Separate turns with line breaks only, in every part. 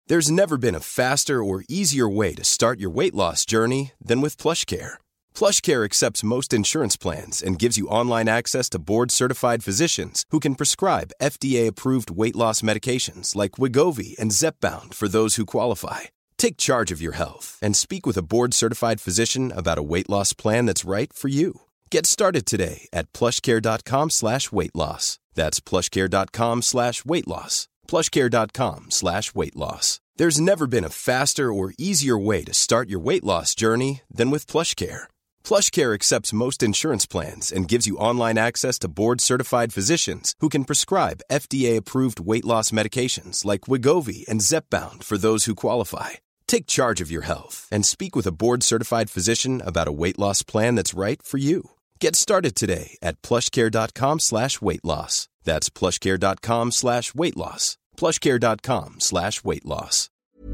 There's never been a faster or easier way to start your weight loss journey than with PlushCare. PlushCare accepts most insurance plans and gives you online access to board-certified physicians who can prescribe FDA-approved weight loss medications like Wegovy and Zepbound for those who qualify. Take charge of your health and speak with a board-certified physician about a weight loss plan that's right for you. Get started today at plushcare.com/weight-loss. That's plushcare.com/weight-loss. plushcare.com/weight-loss. There's never been a faster or easier way to start your weight loss journey than with PlushCare. PlushCare accepts most insurance plans and gives you online access to board-certified physicians who can prescribe FDA-approved weight loss medications like Wegovy and Zepbound for those who qualify. Take charge of your health and speak with a board-certified physician about a weight loss plan that's right for you. Get started today at plushcare.com/weight-loss. That's plushcare.com/weight-loss. plushcare.com/weight-loss.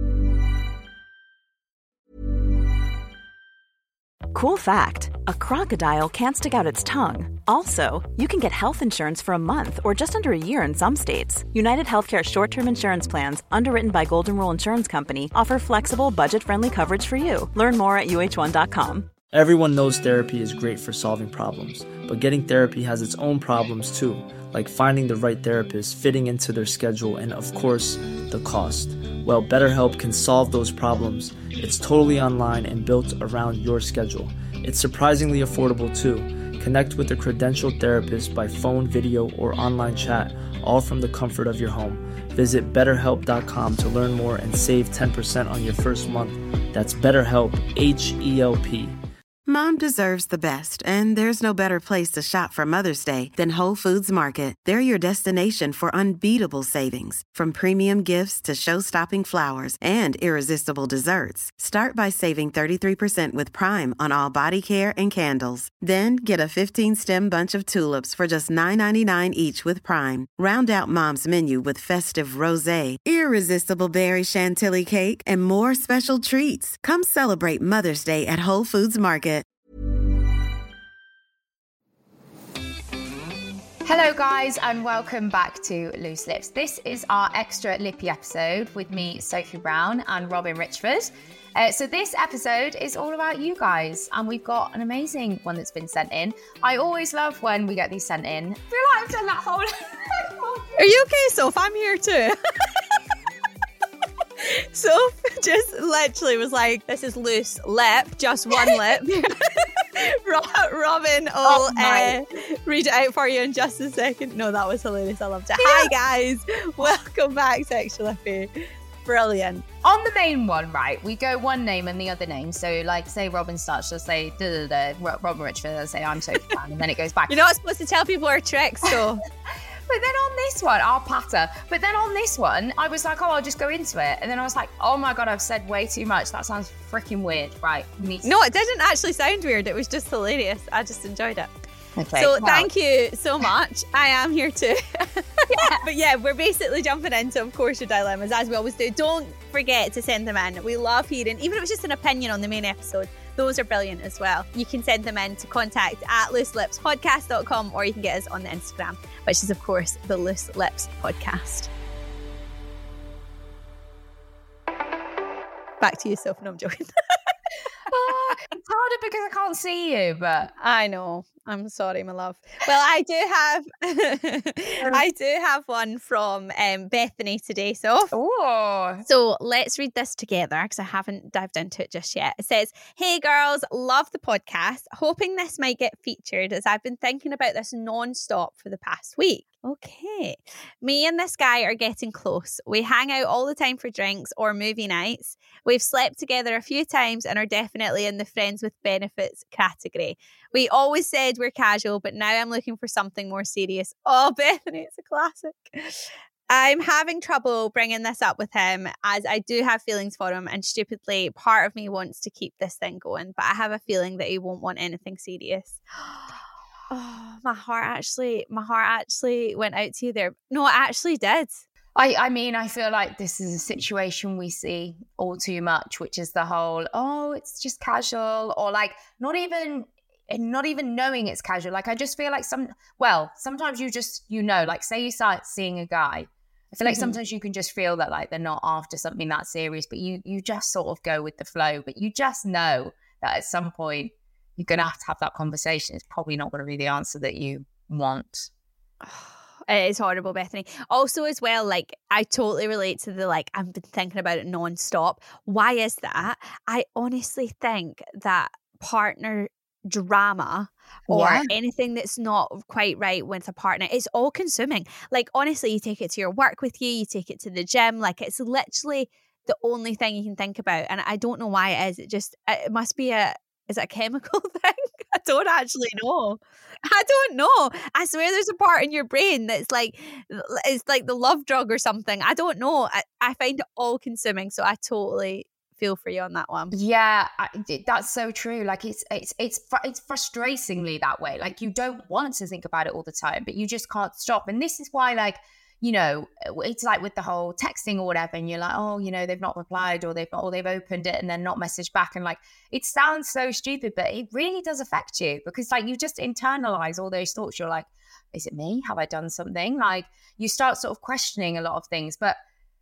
Cool fact, a crocodile can't stick out its tongue. Also, you can get health insurance for a month or just under a year in some states. United Healthcare short-term insurance plans, underwritten by Golden Rule Insurance Company, offer flexible, budget-friendly coverage for you. Learn more at uh1.com.
Everyone knows therapy is great for solving problems, but getting therapy has its own problems too, like finding the right therapist, fitting into their schedule, and of course, the cost. Well, BetterHelp can solve those problems. It's totally online and built around your schedule. It's surprisingly affordable too. Connect with a credentialed therapist by phone, video, or online chat, all from the comfort of your home. Visit BetterHelp.com to learn more and save 10% on your first month. That's BetterHelp, H-E-L-P.
Mom deserves the best, and there's no better place to shop for Mother's Day than Whole Foods Market. They're your destination for unbeatable savings, from premium gifts to show-stopping flowers and irresistible desserts. Start by saving 33% with Prime on all body care and candles. Then get a 15-stem bunch of tulips for just $9.99 each with Prime. Round out Mom's menu with festive rosé, irresistible berry chantilly cake, and more special treats. Come celebrate Mother's Day at Whole Foods Market.
Hello guys, and welcome back to Loose Lips. This is our extra lippy episode with me, Sophie Brown, and Robin Richford. So this episode is all about you guys, and we've got an amazing one that's been sent in. I always love when we get these sent in. I feel like I've done that whole...
Are you okay, Soph? I'm here too. Soph just literally was like, this is loose lip, just one lip. Robin will read it out for you in just a second. No, that was hilarious. I loved it. Yeah. Hi guys, welcome back to Extra Lippy. Brilliant.
On the main one, right, we go one name and the other name. So like, say Robin starts, she'll say Robin Richford, I'll say I'm Sophie Brown, and then it goes back.
You're not supposed to tell people our tricks, so...
But then on this one, I'll patter. But then on this one, I was like, oh, I'll just go into it. And then I was like, oh my God, I've said way too much. That sounds freaking weird. Right.
No, it didn't actually sound weird. It was just hilarious. I just enjoyed it.
Okay,
so thank you so much. I am here too.
Yeah.
But yeah, we're basically jumping into, of course, your dilemmas, as we always do. Don't forget to send them in. We love hearing, even if it's just an opinion on the main episode, those are brilliant as well. You can send them in to contact@looselipspodcast.com, or you can get us on the Instagram, which is, of course, the Loose Lips Podcast. Back to you, Sophie. No, I'm joking.
It's harder because I can't see you, but...
I know. I'm sorry, my love. Well, I do have one from Bethany today, so.
Oh.
So let's read this together because I haven't dived into it just yet. It says, "Hey girls, love the podcast. Hoping this might get featured as I've been thinking about this non-stop for the past week. Okay. Me and this guy are getting close. We hang out all the time for drinks or movie nights. We've slept together a few times and are definitely in the friends with benefits category. We always said we're casual, but now I'm looking for something more serious." Oh, Bethany, it's a classic. "I'm having trouble bringing this up with him as I do have feelings for him, and stupidly, part of me wants to keep this thing going, but I have a feeling that he won't want anything serious." Oh, my heart actually went out to you there. No, it actually did.
I mean, I feel like this is a situation we see all too much, which is the whole, oh, it's just casual, or like not even knowing it's casual. Like, I just feel like sometimes you know, like say you start seeing a guy I feel like sometimes you can just feel that like they're not after something that serious, but you just sort of go with the flow. But you just know that at some point you're going to have that conversation. It's probably not going to be the answer that you want.
It is horrible, Bethany. Also, as well, like, I totally relate to the, like, I've been thinking about it non-stop. Why is that? I honestly think that partner drama or anything that's not quite right with a partner is all consuming. Like, honestly, you take it to your work with you take it to the gym, like, it's literally the only thing you can think about. And I don't know why it is. It must be is it a chemical thing? I don't actually know. I don't know. I swear there's a part in your brain that's like, it's like the love drug or something. I don't know. I find it all consuming. So I totally feel for you on that one.
Yeah, that's so true. Like it's frustratingly that way. Like you don't want to think about it all the time, but you just can't stop. And this is why, like, you know, it's like with the whole texting or whatever, and you're like, oh, you know, they've not replied or they've opened it and then not messaged back. And like, it sounds so stupid, but it really does affect you because like you just internalize all those thoughts. You're like, is it me? Have I done something? Like you start sort of questioning a lot of things. But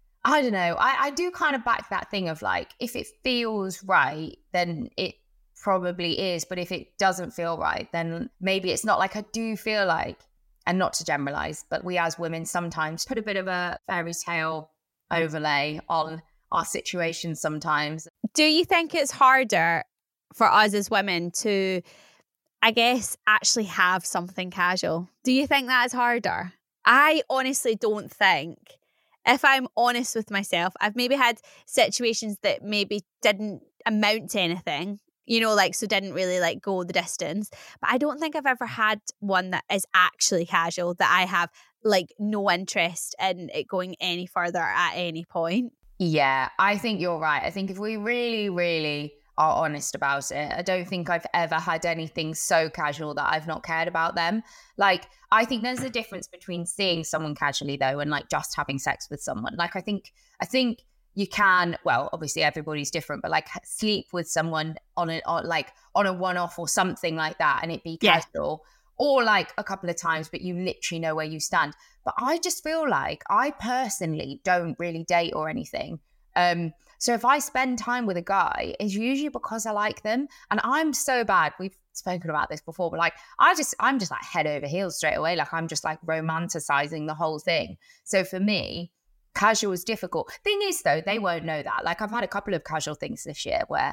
I don't know. I do kind of back that thing of like, if it feels right, then it probably is. But if it doesn't feel right, then maybe it's not. Like I do feel like, and not to generalize, but we as women sometimes put a bit of a fairy tale overlay on our situations sometimes.
Do you think it's harder for us as women to, I guess, actually have something casual? Do you think that is harder? I honestly don't think. If I'm honest with myself, I've maybe had situations that maybe didn't amount to anything, you know, like, so didn't really like go the distance. But I don't think I've ever had one that is actually casual, that I have like no interest in it going any further at any point.
Yeah, I think you're right. I think if we really, really are honest about it, I don't think I've ever had anything so casual that I've not cared about them. Like, I think there's a difference between seeing someone casually though and like just having sex with someone. Like, I think you can, well, obviously everybody's different, but like sleep with someone on a one-off or something like that and it be casual, or like a couple of times, but you literally know where you stand. But I just feel like I personally don't really date or anything. So if I spend time with a guy, it's usually because I like them. And I'm so bad. We've spoken about this before, but like, I'm just like head over heels straight away. Like I'm just like romanticizing the whole thing. So for me, casual is difficult. Thing is though, they won't know that. Like I've had a couple of casual things this year where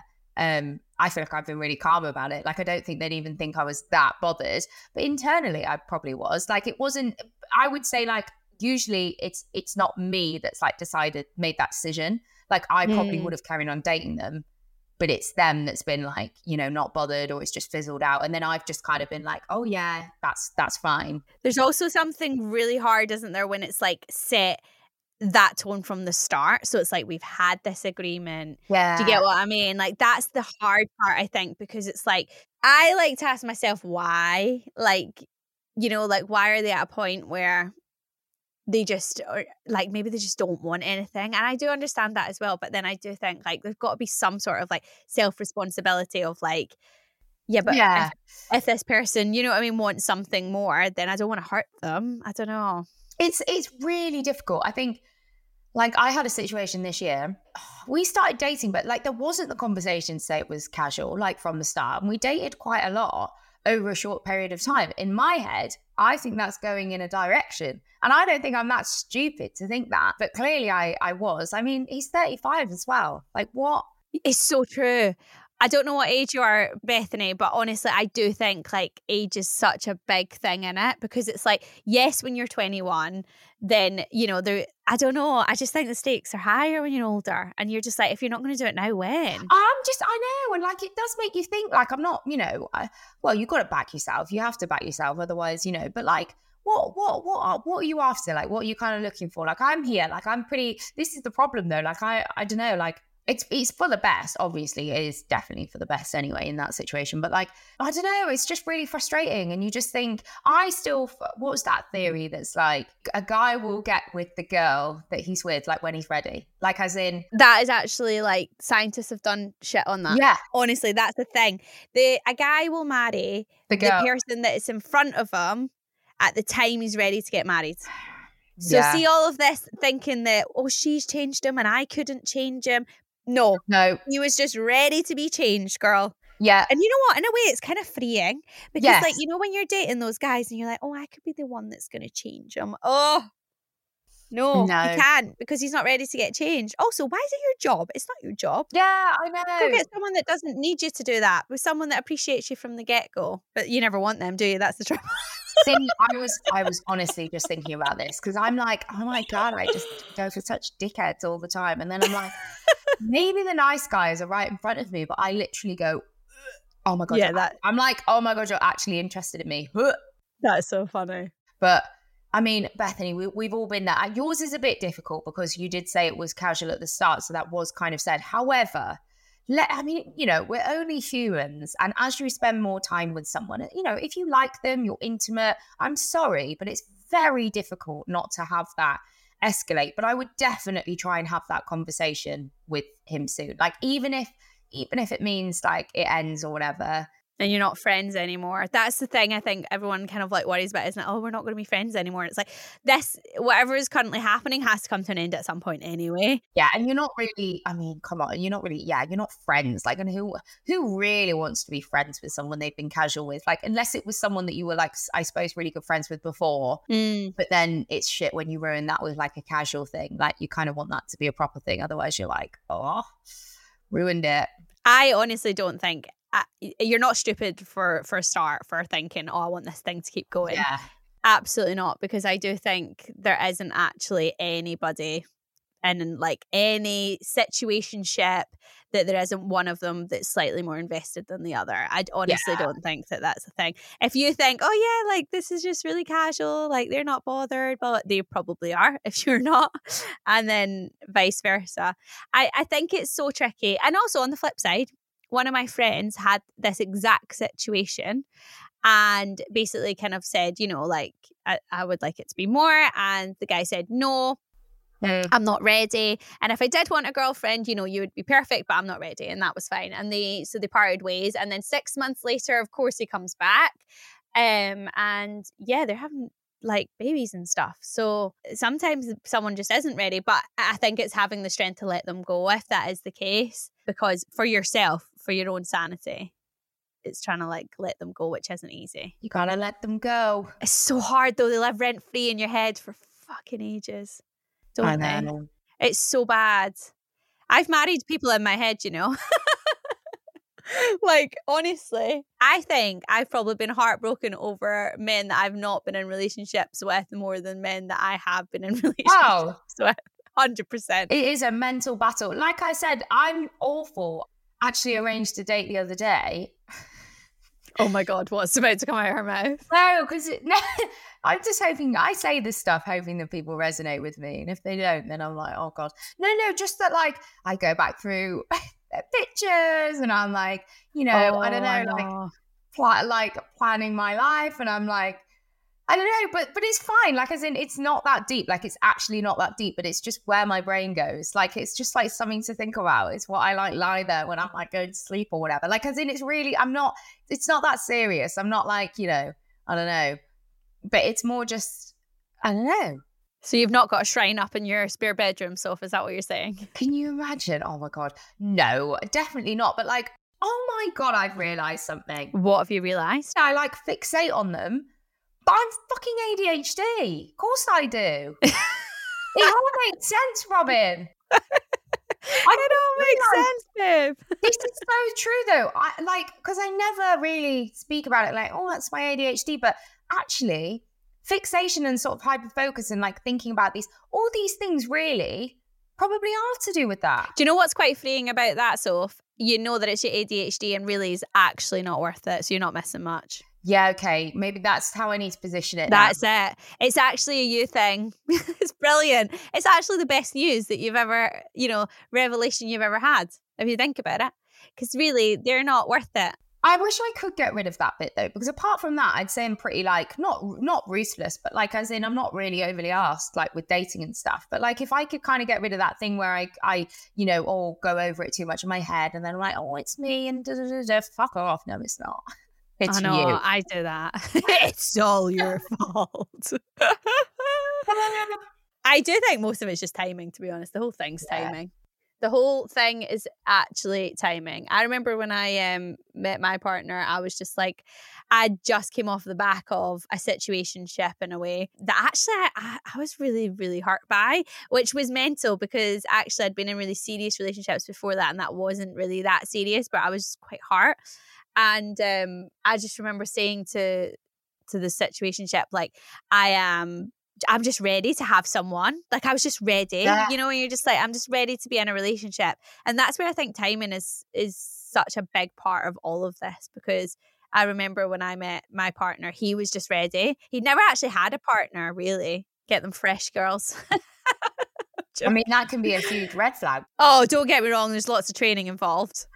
I feel like I've been really calm about it. Like I don't think they'd even think I was that bothered, but internally I probably was. Like it wasn't, I would say like usually it's not me that's like made that decision. Like I probably would have carried on dating them, but it's them that's been like, you know, not bothered, or it's just fizzled out. And then I've just kind of been like, oh yeah, that's fine.
There's also something really hard, isn't there, when it's like set that tone from the start. So it's like, we've had this agreement.
Yeah.
Do you get what I mean? Like that's the hard part, I think, because it's like, I like to ask myself why, like, you know, like why are they at a point where they just, or like maybe they just don't want anything. And I do understand that as well. But then I do think like there's got to be some sort of like self-responsibility of like, if this person, you know what I mean, wants something more, then I don't want to hurt them. I don't know.
It's really difficult. I think like I had a situation this year. We started dating, but like there wasn't the conversation to say it was casual, like from the start. And we dated quite a lot over a short period of time. In my head, I think that's going in a direction. And I don't think I'm that stupid to think that. But clearly I was. I mean, he's 35 as well. Like what?
It's so true. I don't know what age you are, Bethany, but honestly, I do think like age is such a big thing in it, because it's like, yes, when you're 21, then, you know, I don't know. I just think the stakes are higher when you're older, and you're just like, if you're not going to do it now, when?
I know. And like, it does make you think like, I'm not, you know, well, you've got to back yourself. You have to back yourself. Otherwise, you know, but like, what are you after? Like, what are you kind of looking for? Like, I'm here, like, this is the problem though. Like, I don't know, like, it's for the best. Obviously, it is definitely for the best anyway in that situation. But like, I don't know, it's just really frustrating. And you just think, what was that theory that's like, a guy will get with the girl that he's with, like when he's ready. Like as in.
That is actually like, scientists have done shit on that.
Yeah.
Honestly, that's the thing. A guy will marry the person that is in front of him at the time he's ready to get married. So see all of this thinking that, oh, she's changed him and I couldn't change him. No. He was just ready to be changed, girl.
Yeah.
And you know what? In a way, it's kind of freeing. Because, like, you know, when you're dating those guys and you're like, oh, I could be the one that's going to change him. Oh, no, you can't, because he's not ready to get changed. Also, why is it your job? It's not your job.
Yeah, I know.
Go get someone that doesn't need you to do that, with someone that appreciates you from the get-go. But you never want them, do you? That's the trouble.
See, I was honestly just thinking about this, because I'm like, oh my God, I just go for such dickheads all the time. And then I'm like, maybe the nice guys are right in front of me, but I literally go, oh my God. Yeah, I'm like, oh my God, you're actually interested in me.
That's so funny.
But I mean, Bethany, we've all been there. Yours is a bit difficult because you did say it was casual at the start, so that was kind of said. However, I mean, you know, we're only humans, and as you spend more time with someone, you know, if you like them, you're intimate, I'm sorry, but it's very difficult not to have that escalate. But I would definitely try and have that conversation with him soon. Like, even if it means like it ends or whatever.
And you're not friends anymore. That's the thing I think everyone kind of like worries about, isn't it? Oh, we're not going to be friends anymore. It's like, whatever is currently happening has to come to an end at some point anyway.
Yeah, and you're not really, I mean, come on, you're not really, you're not friends. Like, and who really wants to be friends with someone they've been casual with? Like, unless it was someone that you were like, I suppose, really good friends with before. But then it's shit when you ruin that with like a casual thing. Like, you kind of want that to be a proper thing. Otherwise you're like, oh, ruined it.
I honestly don't think you're not stupid for a start for thinking, oh, I want this thing to keep going.
Yeah,
absolutely not, because I do think there isn't actually anybody in like any situationship that there isn't one of them that's slightly more invested than the other. I honestly don't think that that's a thing. If you think, oh yeah, like this is just really casual, like they're not bothered, but they probably are if you're not, and then vice versa. I think it's so tricky. And also on the flip side, one of my friends had this exact situation and basically kind of said, you know, like, I would like it to be more. And the guy said, no, I'm not ready. And if I did want a girlfriend, you know, you would be perfect, but I'm not ready. And that was fine. And they parted ways. And then 6 months later, of course, he comes back. And yeah, they're having like babies and stuff. So sometimes someone just isn't ready, but I think it's having the strength to let them go if that is the case, because for yourself, for your own sanity, it's trying to like let them go, which isn't easy.
You gotta let them go.
It's so hard though. They live rent free in your head for fucking ages, don't they? It's so bad. I've married people in my head, you know. Like, honestly, I think I've probably been heartbroken over men that I've not been in relationships with more than men that I have been in relationships with. 100%.
It is a mental battle. Like I said, I'm awful. Actually arranged a date the other day.
Oh my God, what's about to come out of her mouth?
No, because I'm just hoping, I say this stuff hoping that people resonate with me. And if they don't, then I'm like, oh God. No, just that like I go back through their pictures and I'm like, you know, I don't know, like planning my life. And I'm like, I don't know, but it's fine. Like, as in, it's not that deep. Like, it's actually not that deep, but it's just where my brain goes. Like, it's just like something to think about. It's what I like lie there when I'm like going to sleep or whatever. Like, as in, it's not that serious. I'm not like, you know, I don't know, but it's more just, I don't know.
So you've not got a shrine up in your spare bedroom sofa, is that what you're saying?
Can you imagine? Oh my God. No, definitely not. But like, oh my God, I've realized something.
What have you realized?
I like fixate on them. But I'm fucking ADHD. Of course I do. It all makes sense, Robin.
It all makes sense, babe.
This is so true, though. Because I never really speak about it like, oh, that's my ADHD. But actually, fixation and sort of hyperfocus and like thinking about all these things really probably are to do with that.
Do you know what's quite freeing about that, Soph? You know that it's your ADHD and really is actually not worth it. So you're not missing much.
Yeah, okay. Maybe that's how I need to position it.
That's it. It's actually a you thing. It's brilliant. It's actually the best news that you've ever, you know, revelation you've ever had, if you think about it. Because really, they're not worth it.
I wish I could get rid of that bit though, because apart from that, I'd say I'm pretty like, not ruthless, but like as in I'm not really overly asked like with dating and stuff. But like if I could kind of get rid of that thing where I you know, or go over it too much in my head and then I'm like, oh, it's me and fuck off. No, it's not. It's
I know,
you.
I do that. It's all your fault. I do think most of it's just timing, to be honest. The whole thing's timing. The whole thing is actually timing. I remember when I met my partner, I was just like, I just came off the back of a situationship in a way that actually I was really, really hurt by, which was mental because actually I'd been in really serious relationships before that and that wasn't really that serious, but I was quite hurt. And I just remember saying to the situationship, like, I'm just ready to have someone. Like, I was just ready, you know, and you're just like, I'm just ready to be in a relationship. And that's where I think timing is such a big part of all of this, because I remember when I met my partner, he was just ready. He'd never actually had a partner, really. Get them fresh, girls.
I mean, that can be a huge red flag.
Oh, don't get me wrong. There's lots of training involved.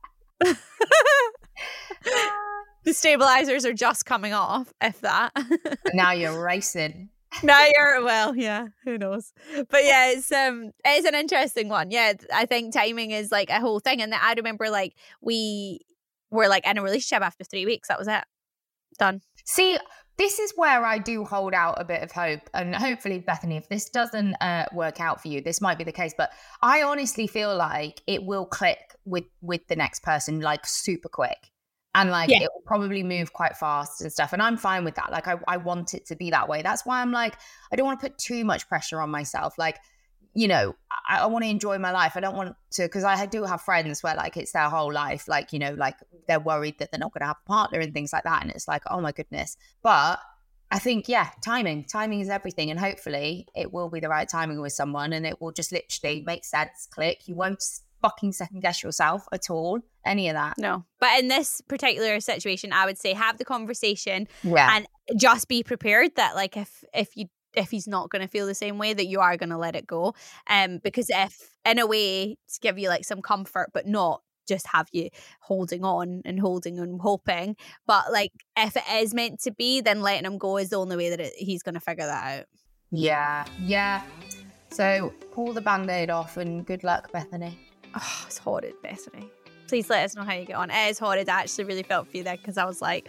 The stabilizers are just coming off, if that.
Now you're racing.
Now you're, well, yeah, who knows? But yeah, it's an interesting one. Yeah, I think timing is like a whole thing. And I remember like we were like in a relationship after 3 weeks. That was it. Done.
See, this is where I do hold out a bit of hope. And hopefully, Bethany, if this doesn't work out for you, this might be the case. But I honestly feel like it will click with the next person like super quick. And like, it will probably move quite fast and stuff. And I'm fine with that. Like, I want it to be that way. That's why I'm like, I don't want to put too much pressure on myself. Like, you know, I want to enjoy my life. I don't want to, because I do have friends where like it's their whole life. Like, you know, like they're worried that they're not going to have a partner and things like that. And it's like, oh my goodness. But I think, timing is everything. And hopefully it will be the right timing with someone and it will just literally make sense, click. You won't fucking second guess yourself at all, any of that.
No, but in this particular situation, I would say have the conversation and just be prepared that like if he's not going to feel the same way, that you are going to let it go, because if in a way to give you like some comfort but not just have you holding on and hoping, but like if it is meant to be, then letting him go is the only way that he's going to figure that out.
Yeah So pull the band-aid off and good luck, Bethany.
Oh, it's horrid, Bethany. Please let us know how you get on. It is horrid. I actually really felt for you there because I was like,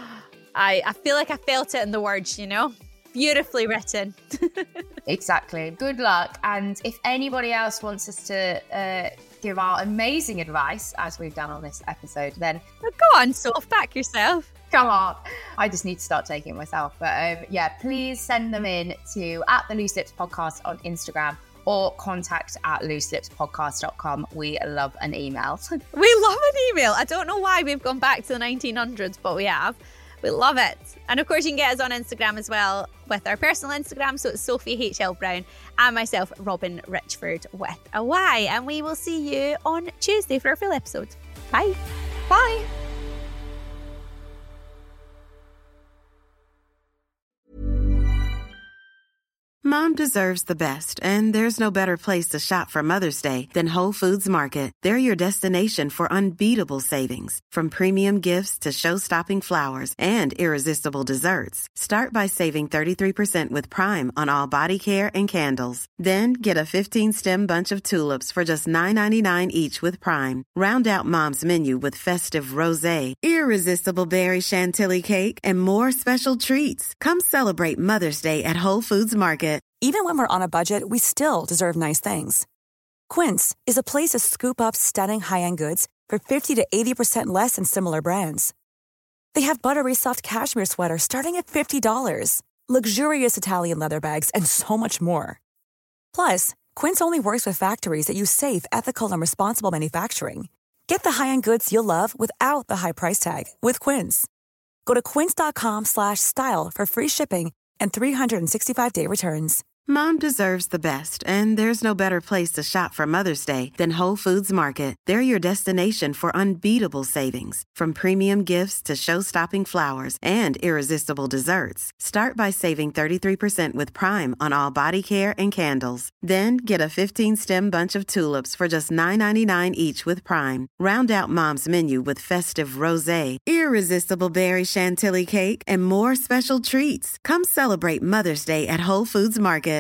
I feel like I felt it in the words, you know? Beautifully written.
Exactly. Good luck. And if anybody else wants us to give our amazing advice, as we've done on this episode, then...
Oh, go on, Soph, back yourself.
Come on. I just need to start taking it myself. But please send them in to @theLooseLipsPodcast on Instagram or contact @looselipspodcast.com. We love an email.
We love an email. I don't know why we've gone back to the 1900s, but we have. We love it. And of course, you can get us on Instagram as well with our personal Instagram. So it's Sophie H.L. Brown and myself, Robin Richford with a Y. And we will see you on Tuesday for our full episode. Bye.
Bye.
Mom deserves the best, and there's no better place to shop for Mother's Day than Whole Foods Market. They're your destination for unbeatable savings, from premium gifts to show-stopping flowers and irresistible desserts. Start by saving 33% with Prime on all body care and candles. Then get a 15-stem bunch of tulips for just $9.99 each with Prime. Round out Mom's menu with festive rosé, irresistible berry chantilly cake, and more special treats. Come celebrate Mother's Day at Whole Foods Market.
Even when we're on a budget, we still deserve nice things. Quince is a place to scoop up stunning high-end goods for 50 to 80% less than similar brands. They have buttery soft cashmere sweaters starting at $50, luxurious Italian leather bags, and so much more. Plus, Quince only works with factories that use safe, ethical, and responsible manufacturing. Get the high-end goods you'll love without the high price tag with Quince. Go to quince.com/style for free shipping and 365-day returns.
Mom deserves the best, and there's no better place to shop for Mother's Day than Whole Foods Market. They're your destination for unbeatable savings, from premium gifts to show-stopping flowers and irresistible desserts. Start by saving 33% with Prime on all body care and candles. Then get a 15-stem bunch of tulips for just $9.99 each with Prime. Round out Mom's menu with festive rosé, irresistible berry chantilly cake, and more special treats. Come celebrate Mother's Day at Whole Foods Market.